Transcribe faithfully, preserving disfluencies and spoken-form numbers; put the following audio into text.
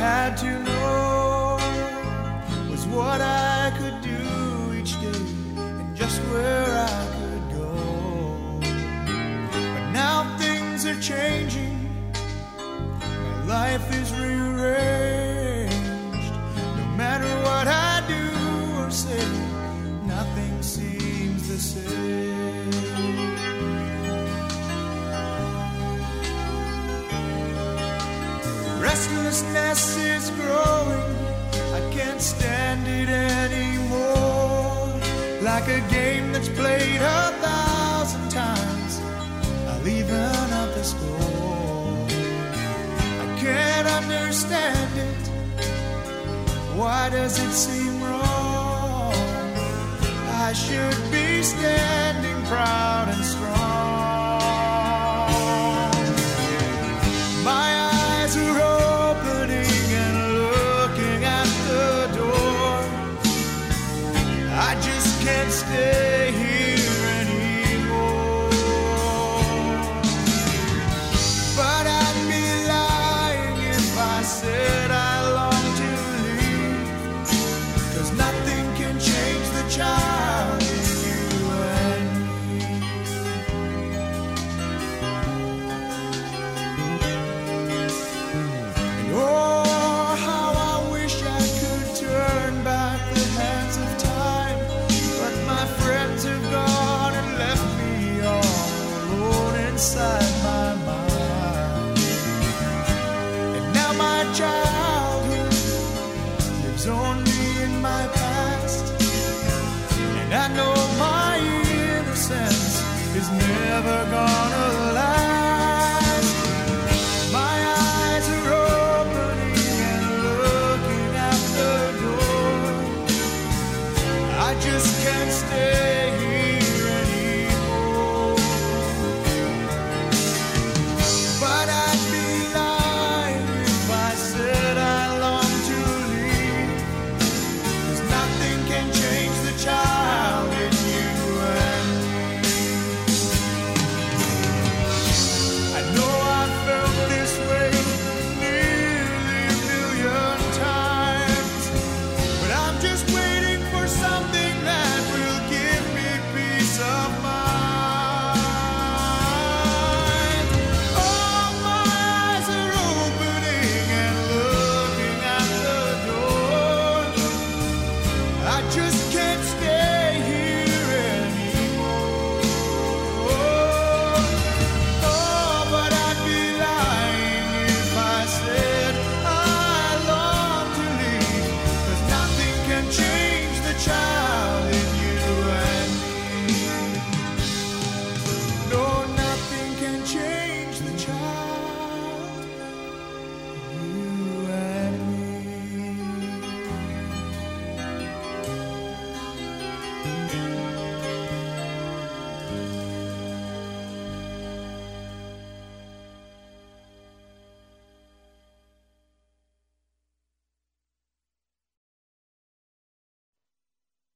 had to know was what I could do each day and just where I could go. But now things are changing, my life is rearranged. No matter what I do or say, nothing seems the same. Restlessness is growing, I can't stand it anymore. Like a game that's played a thousand times, I'll even up the score. I can't understand it, why does it seem wrong? I should be standing proud and strong,